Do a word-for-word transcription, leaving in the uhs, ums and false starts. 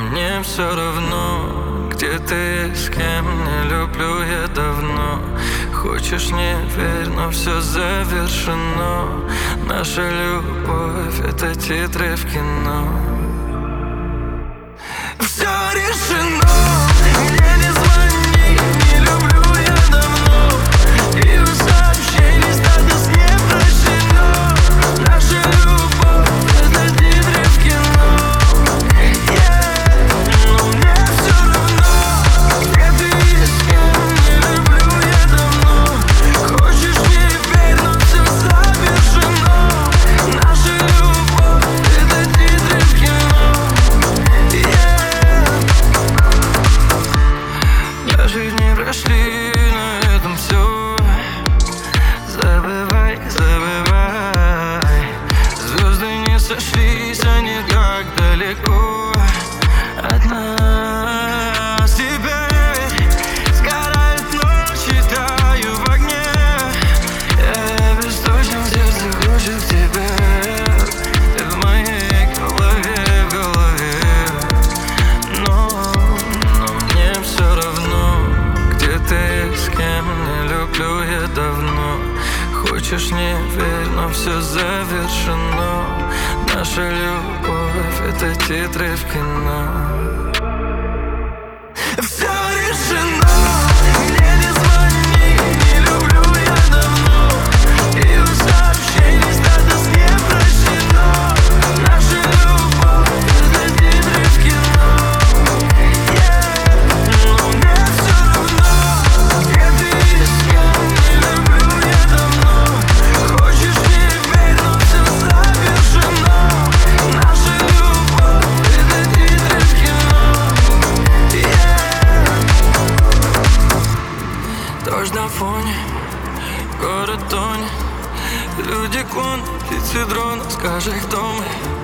мне все равно, где ты и с кем, не люблю я давно. Хочешь, не верь, но все завершено. Наша любовь — это титры в кино. Все решено, мне не звони, не люблю я давно. И в сообщении статус не прощено. Наша любовь — это титры в кино. Yeah. Но мне все равно, где ты и с кем, не люблю я давно. Хочешь, не верь, но все завершено. Наша любовь — это титры в кино. Даже не прошли, на этом все. Забывай, забывай. Звезды не сошлись, они так далеко от нас. Теперь сгорают ночи, таю в огне. Я беспомощен, сердце хочет к тебе. Ты в моей голове, в голове. Но, но мне все равно, где ты и с кем, не люблю я давно. Хочешь, не верь, но все завершено. Наша любовь — это титры в кино. Все решено, мне не звони, не люблю я давно. И в сообщении статус не прощено. Наша любовь — это титры в кино. Yeah. Но мне все равно, где ты и с кем, не люблю я давно. Хочешь, не верь, но все завершено. Наша любовь — это титры в кино. Yeah. Дождь на фоне, город тонет. Люди клон, птицы дрон, скажи, кто мы.